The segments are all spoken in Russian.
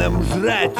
нам жрать.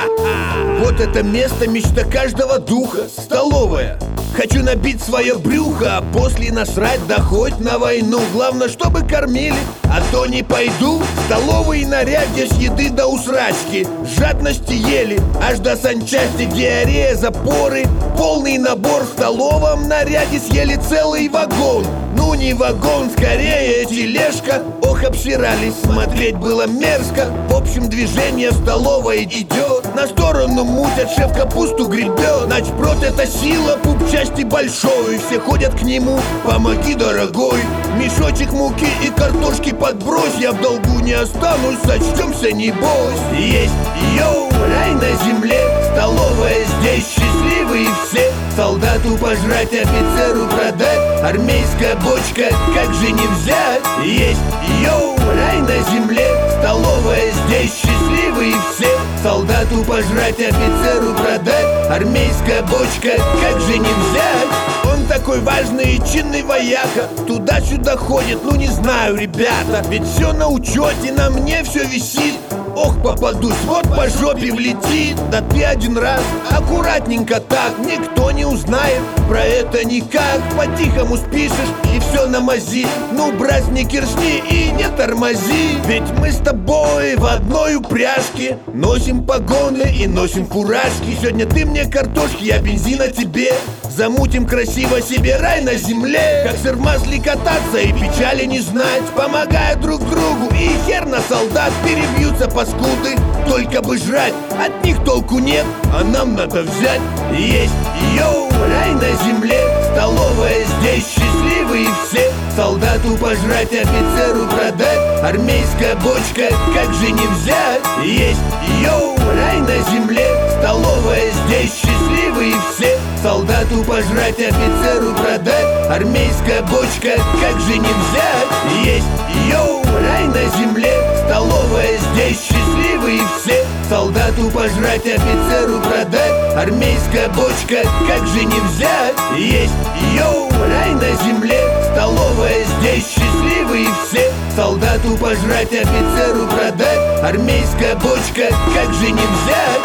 Вот это место, мечта каждого духа, столовая. Хочу набить свое брюхо, а после насрать, да хоть на войну. Главное, чтобы кормили, а то не пойду. Столовые наряде с еды до усрачки. Жадности ели, аж до санчасти. Диарея, запоры, полный набор. В столовом наряде съели целый вагон. Ну не вагон, скорее тележка. Ох, обсирались, смотреть было мерзко. В общем, движение в столовой идет. На сторону мутят, шеф капусту гребет. Начпрот это сила, пуп части большой. Все ходят к нему, помоги, дорогой. Мешочек муки и картошки подбрось. Я в долгу не останусь, сочтемся, не бойся. Есть, йоу, рай на земле. Столовая здесь, счастливые все. Солдату пожрать, офицеру продать. Армейская бочка, как же не взять? Есть, йоу, рай на земле. Столовая здесь, счастливые все. Солдату пожрать, офицеру продать. Армейская бочка, как же не взять? Он такой важный и чинный вояка. Туда-сюда ходит, ну не знаю, ребята. Ведь все на учете, на мне все висит. Ох, попадусь, вот по жопе влетит. Да ты один раз, аккуратненько так. Никто не узнает про это никак. По-тихому спишешь и все на мази. Ну, брать не киршни и не тормози. Ведь мы с тобой в одной упряжке. Носим погоны и носим фуражки. Сегодня ты мне картошки, я бензина тебе. Замутим красиво себе рай на земле. Как сыр в масле кататься и печали не знать. Помогая друг другу и хер на солдат. Перебьются паскуды, только бы жрать. От них толку нет, а нам надо взять. Есть, йоу, рай на земле. Столовая здесь, счастливые все. Солдату пожрать, офицеру продать. Армейская бочка, как же не взять? Есть, йоу, рай на земле. Столовая здесь, счастливые все. Солдату пожрать, офицеру продать. Армейская бочка, как же не взять? Есть, йоу, рай на земле. Столовая здесь, счастливые все. Солдату пожрать, офицеру продать. Армейская бочка, как же не взять? Есть, йоу, рай на земле. Столовая здесь, счастливые все. Солдату пожрать, офицеру продать. Армейская бочка, как же не взять?